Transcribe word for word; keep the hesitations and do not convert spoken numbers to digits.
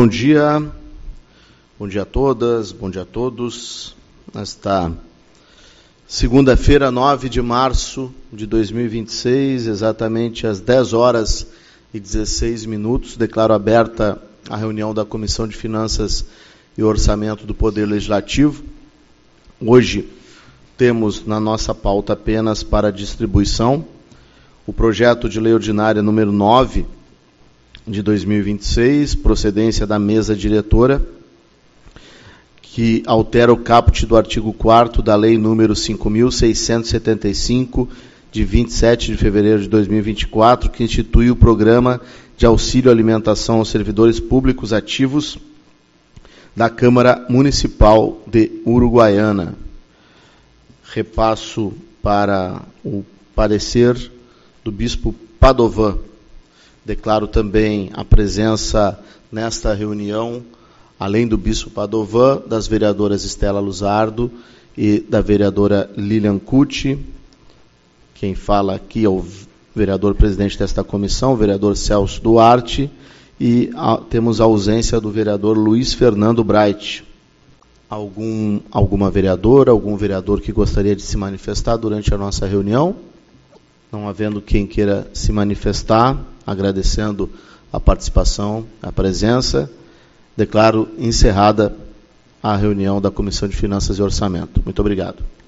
bom dia. Bom dia a todas, bom dia a todos. Nesta segunda-feira, nove de março de dois mil e vinte e seis, exatamente às dez horas e dezesseis minutos, declaro aberta a reunião da Comissão de Finanças e Orçamento do Poder Legislativo. Hoje temos na nossa pauta apenas para distribuição o projeto de lei ordinária número nove de dois mil e vinte e seis, procedência da mesa diretora, que altera o caput do artigo quarto da lei número cinco mil seiscentos e setenta e cinco, de vinte e sete de fevereiro de dois mil e vinte e quatro, que institui o programa de auxílio à alimentação aos servidores públicos ativos da Câmara Municipal de Uruguaiana. Repasso para o parecer do Bispo Padovan. Declaro também a presença nesta reunião, além do Bispo Padovan, das vereadoras Estela Luzardo e da vereadora Lilian Cucci. Quem fala aqui é o vereador presidente desta comissão, o vereador Celso Duarte, e a, temos a ausência do vereador Luiz Fernando Bright. Algum, alguma vereadora, algum vereador que gostaria de se manifestar durante a nossa reunião? Não havendo quem queira se manifestar, agradecendo a participação, a presença, declaro encerrada a reunião da Comissão de Finanças e Orçamento. Muito obrigado.